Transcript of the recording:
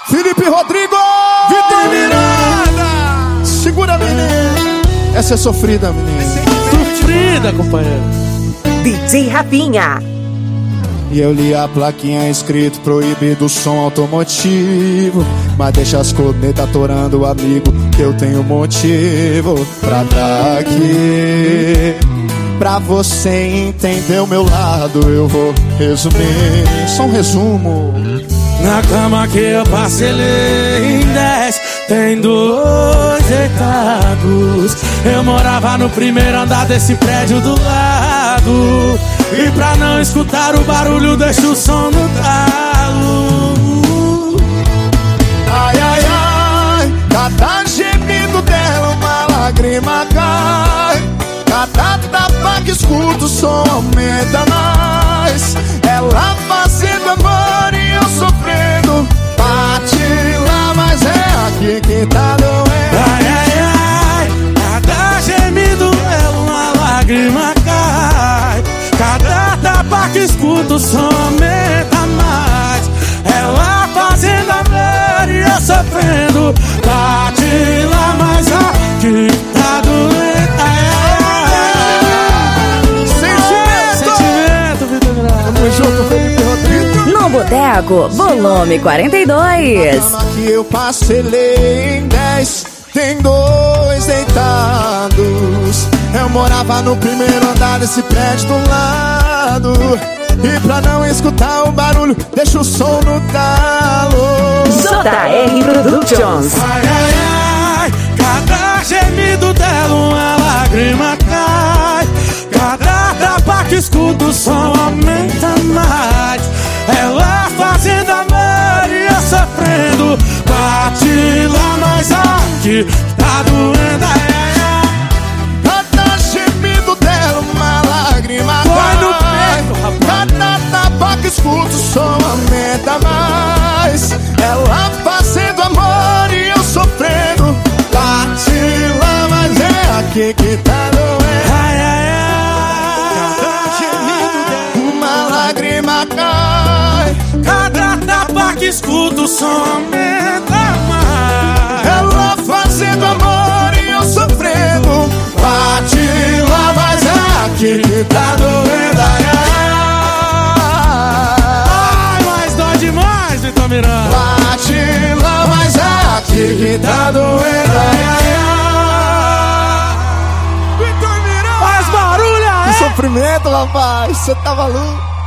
Felipe Rodrigo, Vitor Miranda. Segura, menina. Essa é sofrida, menina. Sofrida, companheiro. DJ Rafinha. E eu li a plaquinha escrito proibido o som automotivo, mas deixa as cornetas atorando, amigo, que eu tenho motivo pra tá aqui. Pra você entender o meu lado, eu vou resumir. Só um resumo. Na cama que eu parcelei em 10, tem 2 deitados. Eu morava no primeiro andar desse prédio do lado, e pra não escutar o barulho, deixa o som no talo. Ai, ai, ai, cada gemido dela uma lágrima cai. Cada tapa que escuto o som aumenta mais. Ela fazendo amor e eu sofrendo. Bate lá, mas é aqui que tá doendo. Ai, ai, ai, cada gemido dela uma lágrima cai. Cada tapa que escuto o som aumenta mais. Ela fazendo amor e eu sofrendo. Bate lá, mas aqui tá doendo. No Boteco, volume 42. Na cama que eu parcelei em 10, tem 2 deitados. Eu morava no primeiro andar desse prédio do lado, e pra não escutar o barulho, deixa o som no talo. JR Productions. Ai, ai, ai, cada gemido dela uma lágrima cai. Cada tapa que escuto o som aumenta mais. Ela fazendo amor e eu sofrendo. Bate lá, mas aqui tá doendo. Ai, ai, ai. Cada gemido dela uma lágrima Vai no cai. peito, rapaz. Cada tapa que escuto o som aumenta mais. Ela fazendo amor e eu sofrendo. Bate lá, mas é aqui que tá doendo. Ai, ai, ai. Uma lágrima cai. Cada tapa que escuto o som aumenta mais. Ela fazendo amor e eu sofrendo. Bate lá, mas é aqui que tá doendo. Ai, mas dói demais, Vitor Miranda. Bate lá, mas é aqui que tá doendo. Vitor Miranda. Faz barulho aí. Que sofrimento, rapaz. Você tá maluco?